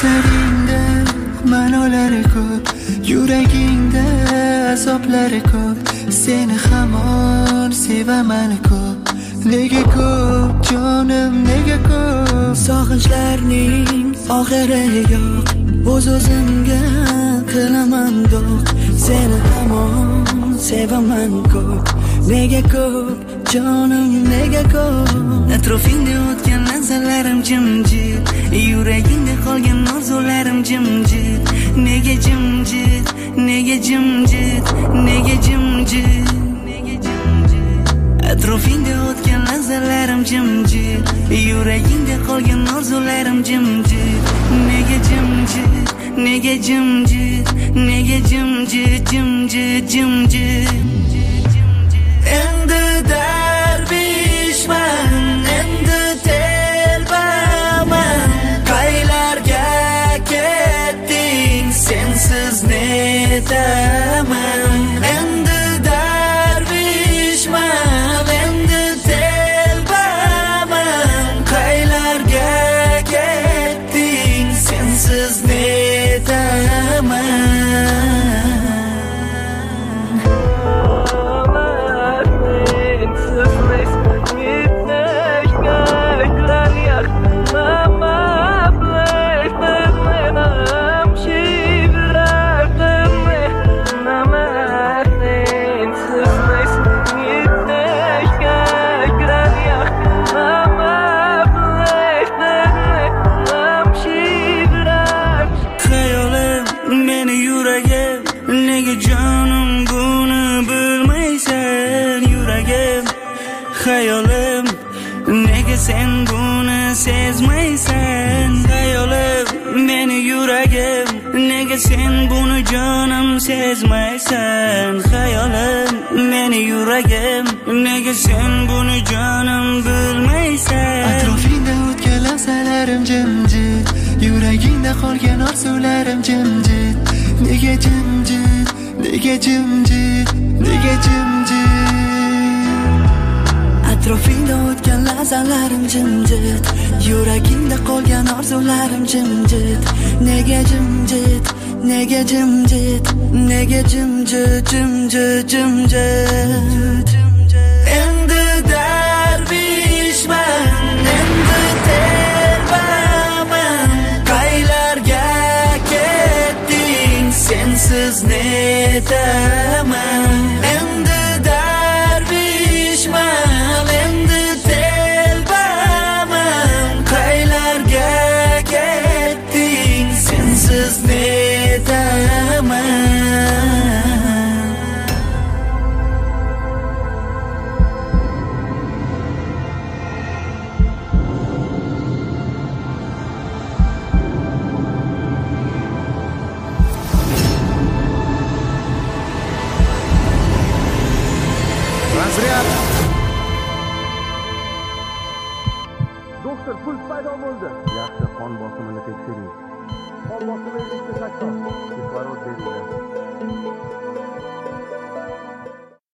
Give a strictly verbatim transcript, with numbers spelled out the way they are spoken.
Ko'zlaringda ma'nolari ko'p, yuragingda azoblari ko'p. Seni hamon sevaman ko'p. Nega ko'p jonim, nega ko'p? Sog'inchlarning oxiri yo'q, o'z-o'zimga qilaman do'q. Seni hamon sevaman ko'p. Nega ko'p jonim, nega ko'p? Atrofingda o'tgan lahzalarim jimjit, yuragingda qolgan orzularim jimjit. Nega jimjit, nega jimjit, nega jimjit? Atrofingda o'tgan lahzalarim jimjit, yuragingda qolgan orzularim jimjit. Nega jimjit, nega jimjit, nega jimjit, jimjit, jimjit? Endi darbishman, endi telbaman. Qaylarga ketding, sensiz netaman? Endi darbishman, endi telbaman. Qaylarga ketding, sensiz netaman? Hayolim, nega sen buni sezmaysan? Hayolim, meni yuragim, nega sen buni jonim sezmaysan? Hayolim, meni yuragim, nega sen buni jonim bilmaysan? Atrofingda o'tgan lahzalarim jimjit, yuragingda qolgan orzularim jimjit. Nega jimjit, nega jimjit, nega jimjit? Atrofingda o'tgan lahzalarim jimjit, yuragingda qolgan orzularim jimjit. Nega jimjit, nega jimjit, nega jimjit, jimjit, jimjit? Endi darbishman, endi telbaman. Qaylarga ketding, sensiz netaman? Endi darbishman, endi telbaman. Qaylarga ketding, sensiz netaman? Razryad. Doktor, puls paydo bo'ldi. Yaxshi, qon bosimini tekshiring. Qon bosimi ellikta sakson.